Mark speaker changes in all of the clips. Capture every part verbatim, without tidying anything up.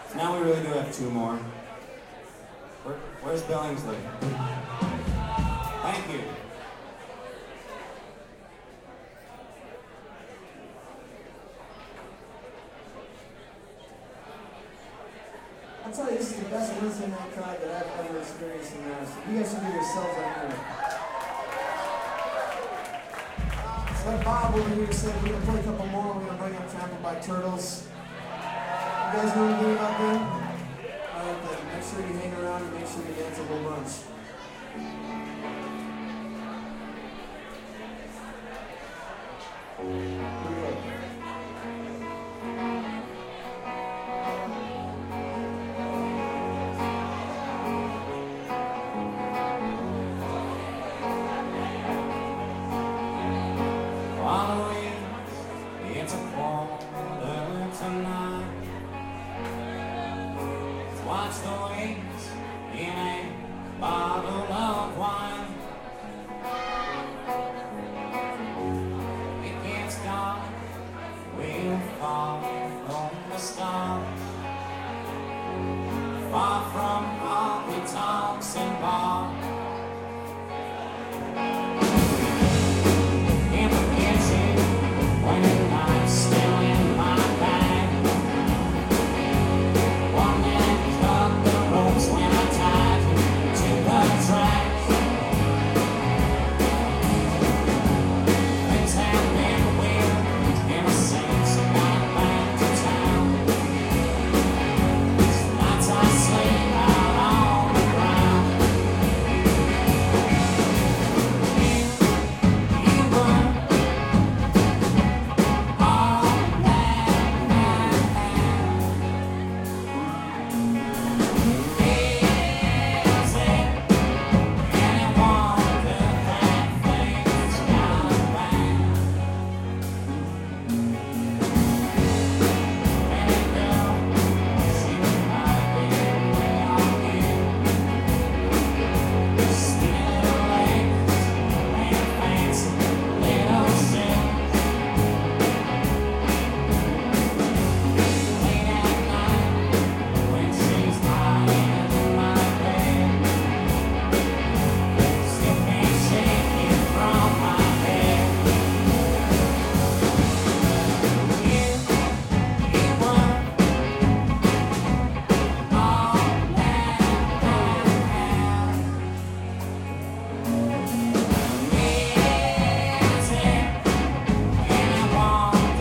Speaker 1: Now we really do have two more. Where, where's Billingsley? Thank you.
Speaker 2: I'll tell you, this is the best Wednesday night crowd that I've ever experienced in Madison. You guys should give yourselves a hand. So like Bob over here said, we're going to play a couple more. We're going to bring up Trampled by Turtles. You guys know anything about them? Alright then, make sure you hang around and make sure you dance a whole bunch. Here we go.
Speaker 1: It's a quarter to nine. Watch the waves in a bottle of wine. It gets dark, we'll fall from the stars. Far from honky tonks and bars.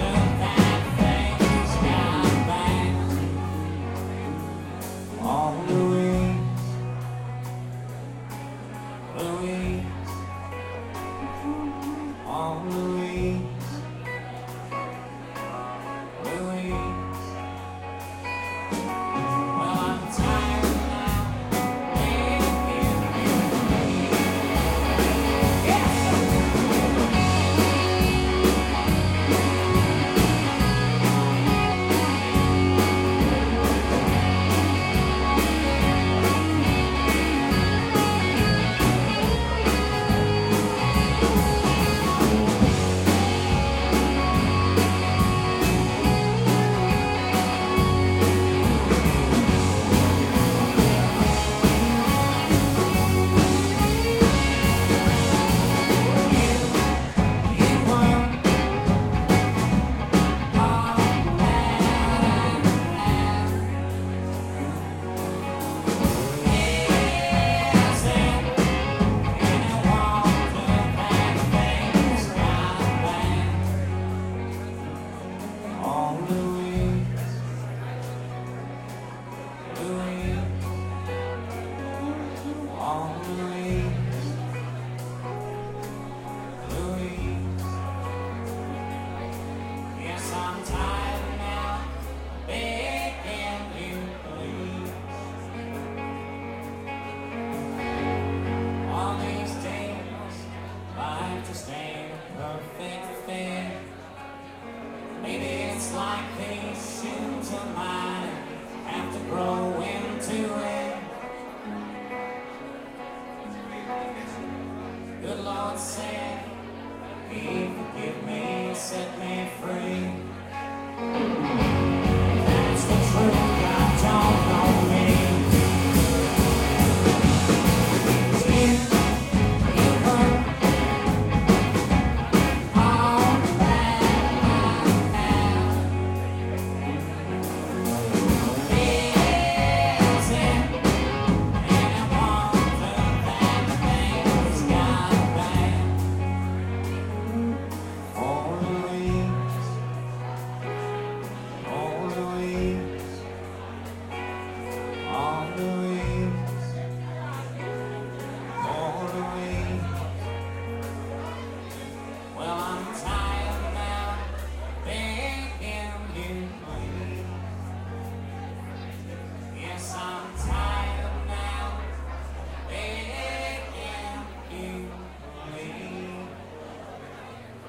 Speaker 1: All